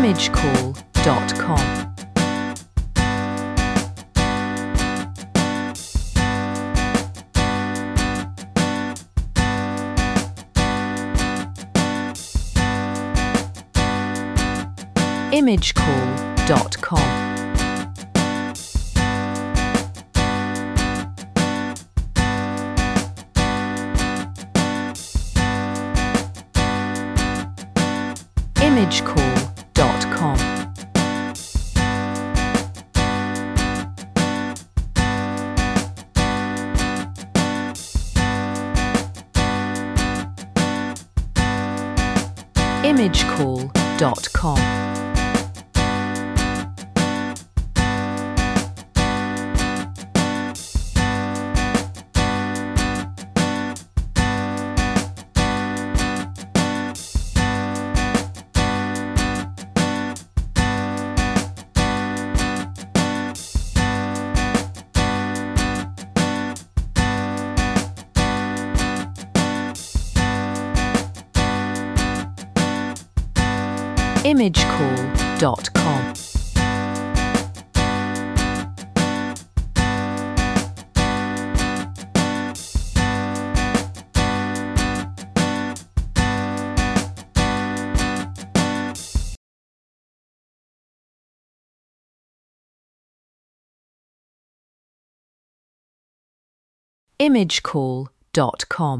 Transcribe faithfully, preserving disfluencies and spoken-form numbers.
imagecall dot com. imagecall dot com. imagecall dot com. imagecall dot com. imagecall dot com. imagecall dot com.